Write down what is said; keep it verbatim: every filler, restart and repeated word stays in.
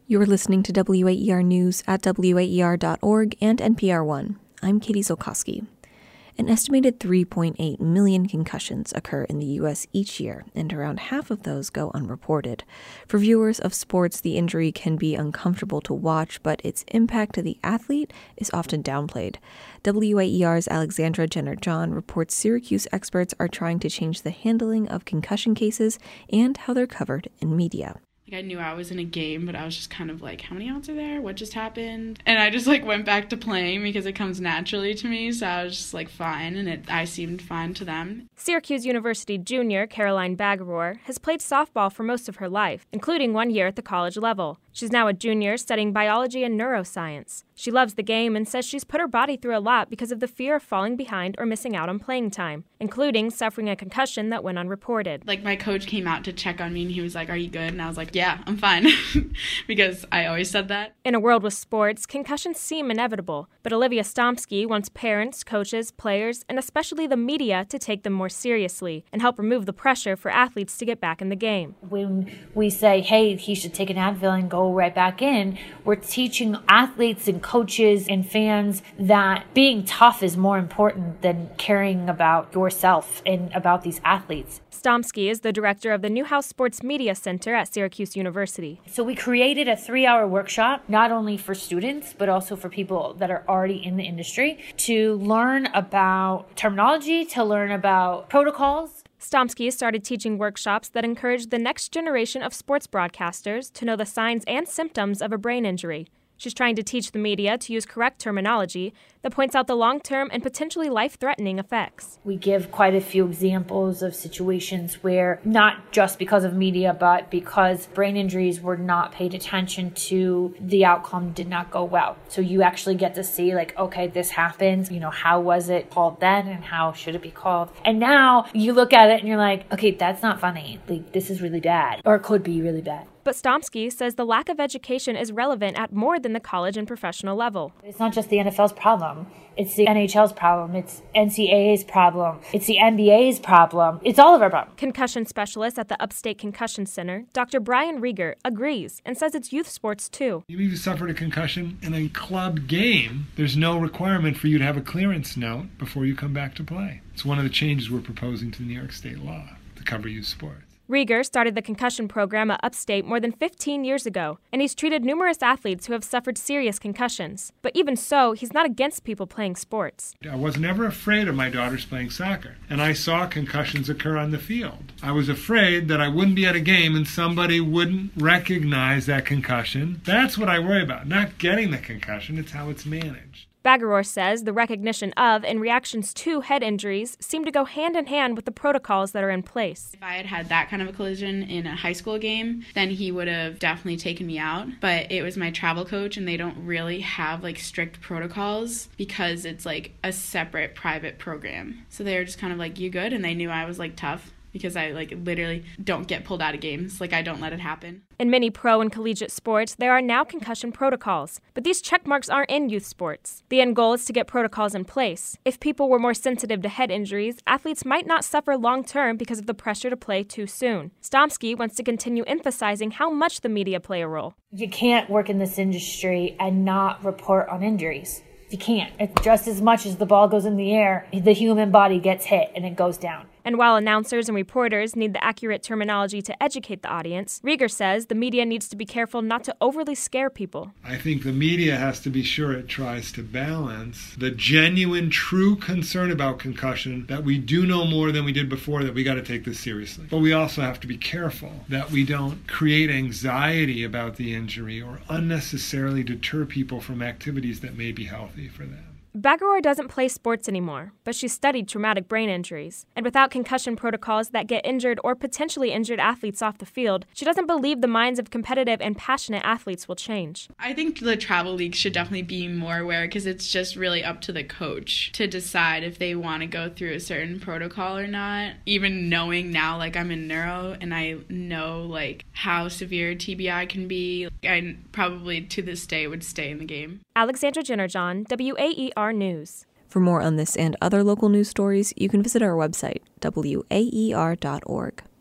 You're listening to W A E R News at W A E R dot org and N P R One. I'm Katie Zolkowski. An estimated three point eight million concussions occur in the U S each year, and around half of those go unreported. For viewers of sports, the injury can be uncomfortable to watch, but its impact to the athlete is often downplayed. W A E R's Alexandra Jenner-John reports Syracuse experts are trying to change the handling of concussion cases and how they're covered in media. Like, I knew I was in a game, but I was just kind of like, how many outs are there? What just happened? And I just, like, went back to playing because it comes naturally to me, so I was just, like, fine, and it I seemed fine to them. Syracuse University junior Caroline Bagarour has played softball for most of her life, including one year at the college level. She's now a junior studying biology and neuroscience. She loves the game and says she's put her body through a lot because of the fear of falling behind or missing out on playing time, including suffering a concussion that went unreported. Like, my coach came out to check on me, and he was like, "Are you good?" And I was like, "Yeah, I'm fine," because I always said that. In a world with sports, concussions seem inevitable, but Olivia Stomsky wants parents, coaches, players, and especially the media to take them more seriously and help remove the pressure for athletes to get back in the game. When we say, hey, he should take an Advil and go right back in, we're teaching athletes and coaches and fans that being tough is more important than caring about yourself and about these athletes. Stomsky is the director of the Newhouse Sports Media Center at Syracuse University. So we created a three-hour workshop, not only for students, but also for people that are already in the industry, to learn about terminology, to learn about protocols. Stomsky started teaching workshops that encourage the next generation of sports broadcasters to know the signs and symptoms of a brain injury. She's trying to teach the media to use correct terminology that points out the long-term and potentially life-threatening effects. We give quite a few examples of situations where, not just because of media, but because brain injuries were not paid attention to, the outcome did not go well. So you actually get to see, like, okay, this happened, you know, how was it called then and how should it be called? And now you look at it and you're like, okay, that's not funny. Like, this is really bad, or it could be really bad. But Stomsky says the lack of education is relevant at more than the college and professional level. It's not just the N F L's problem. It's the N H L's problem. It's N C A A's problem. It's the N B A's problem. It's all of our problem. Concussion specialist at the Upstate Concussion Center, Doctor Brian Rieger, agrees and says it's youth sports too. Even if you suffered a concussion in a club game, there's no requirement for you to have a clearance note before you come back to play. It's one of the changes we're proposing to the New York State law to cover youth sports. Rieger started the concussion program at Upstate more than fifteen years ago, and he's treated numerous athletes who have suffered serious concussions. But even so, he's not against people playing sports. I was never afraid of my daughters playing soccer, and I saw concussions occur on the field. I was afraid that I wouldn't be at a game and somebody wouldn't recognize that concussion. That's what I worry about, not getting the concussion, it's how it's managed. Bagarour says the recognition of and reactions to head injuries seem to go hand in hand with the protocols that are in place. If I had had that kind of a collision in a high school game, then he would have definitely taken me out. But it was my travel coach, and they don't really have like strict protocols because it's like a separate private program. So they were just kind of like, "You good?" And they knew I was like tough, because I like literally don't get pulled out of games. Like, I don't let it happen. In many pro and collegiate sports, there are now concussion protocols, but these check marks aren't in youth sports. The end goal is to get protocols in place. If people were more sensitive to head injuries, athletes might not suffer long-term because of the pressure to play too soon. Stomsky wants to continue emphasizing how much the media play a role. You can't work in this industry and not report on injuries. You can't. It's just as much as the ball goes in the air, the human body gets hit and it goes down. And while announcers and reporters need the accurate terminology to educate the audience, Rieger says the media needs to be careful not to overly scare people. I think the media has to be sure it tries to balance the genuine, true concern about concussion, that we do know more than we did before, that we got to take this seriously. But we also have to be careful that we don't create anxiety about the injury or unnecessarily deter people from activities that may be healthy for them. Bagarour doesn't play sports anymore, but she studied traumatic brain injuries. And without concussion protocols that get injured or potentially injured athletes off the field, she doesn't believe the minds of competitive and passionate athletes will change. I think the travel league should definitely be more aware, because it's just really up to the coach to decide if they want to go through a certain protocol or not. Even knowing now, like, I'm in neuro and I know like how severe T B I can be, I probably to this day would stay in the game. Alexandra Jenner-John, W A E R News. For more on this and other local news stories, you can visit our website, W A E R dot org.